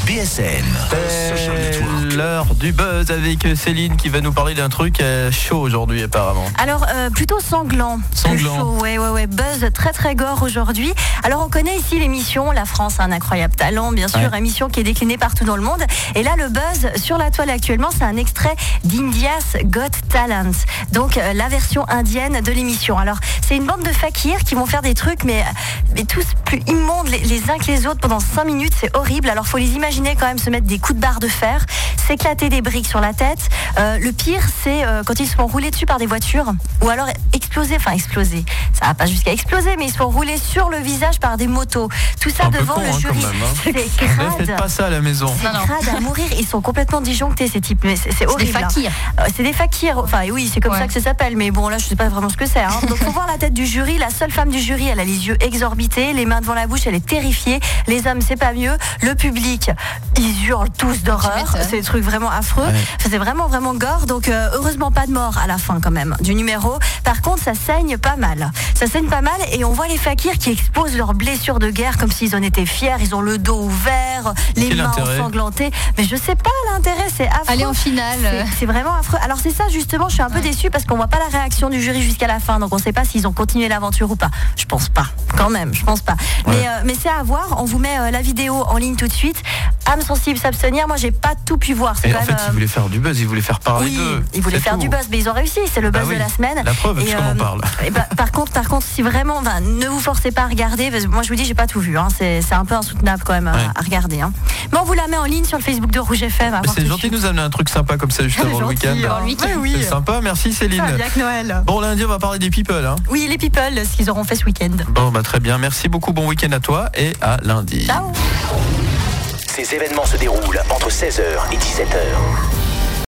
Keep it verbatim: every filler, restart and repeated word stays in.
B S N Social Network. L'heure du buzz avec Céline qui va nous parler d'un truc euh, chaud aujourd'hui apparemment. Alors euh, plutôt sanglant. Sanglant. Chaud, ouais, ouais, ouais. Buzz très très gore aujourd'hui. Alors on connaît ici l'émission La France a un incroyable talent, bien sûr, ouais. Émission qui est déclinée partout dans le monde. Et là le buzz sur la toile actuellement, c'est un extrait d'India's Got Talent. Donc euh, la version indienne de l'émission. Alors c'est une bande de fakirs qui vont faire des trucs mais, mais tous plus immondes les, les uns que les autres pendant cinq minutes, c'est horrible. Alors faut les imaginer quand même se mettre des coups de barre de fer, s'éclater des briques sur la tête. Euh, le pire c'est euh, quand ils se font rouler dessus par des voitures ou alors exploser, enfin exploser, ça va pas jusqu'à exploser mais ils se font rouler sur le visage par des motos. Tout ça un devant con, le hein, jury. même, hein. C'est crade. Ne faites pas ça à la maison. C'est crade à mourir. Ils sont complètement disjonctés ces types. Mais c'est, c'est horrible. C'est des fakirs. Hein. C'est des fakirs. Enfin oui, c'est comme ouais. ça que ça s'appelle. Mais bon là, je sais pas vraiment ce que c'est. Hein. Donc faut voir la tête du jury. La seule femme du jury, elle a les yeux exorbités, les mains devant la bouche, elle est terrifiée. Les hommes, c'est pas mieux. Le public, ils hurlent tous d'horreur. C'est des trucs vraiment affreux. Ouais. Enfin, c'est vraiment vraiment gore. Donc euh, heureusement pas de mort à la fin quand même du numéro. Par contre, ça saigne pas mal. Ça saigne pas mal et on voit les fakirs qui exposent leurs blessures de guerre comme s'ils en étaient fiers. Ils ont le dos ouvert, les Quel mains intérêt ensanglantées. Mais je sais pas l'intérêt, c'est affreux. Aller en finale. C'est, c'est vraiment affreux. Alors c'est ça justement, je suis un peu ouais. déçue parce qu'on voit pas la réaction du jury jusqu'à la fin. Donc on sait pas s'ils ont continué l'aventure ou pas. Je pense pas. Quand même, je pense pas. Ouais. Mais, euh, mais c'est à voir. On vous met euh, la vidéo en ligne tout de suite. Âme sensible, s'abstenir. Moi, j'ai pas tout pu voir. C'est et quand en même, fait, euh... ils voulaient faire du buzz, ils voulaient faire parler oui, d'eux. Ils voulaient c'est faire tout. du buzz, mais ils ont réussi. C'est le buzz bah oui. de la semaine. La preuve, puisqu'on euh, en parle. Bah, par contre, par contre, si vraiment, bah, ne vous forcez pas à regarder. Parce que moi, je vous dis, j'ai pas tout vu. Hein. C'est, c'est un peu insoutenable quand même ouais. à, à regarder. Hein. Mais on vous la met en ligne sur le Facebook de Rouge F M. C'est gentil de nous amener un truc sympa comme ça juste avant le week-end. Hein. week-end. Oui, oui. C'est sympa, merci Céline. Ça va bien que Noël. Bon, lundi, on va parler des people. Hein. Oui, les people, ce qu'ils auront fait ce week-end. Bon, bah très bien. Merci beaucoup. Bon week-end à toi et à lundi. Ciao. Ces événements se déroulent entre seize heures et dix-sept heures.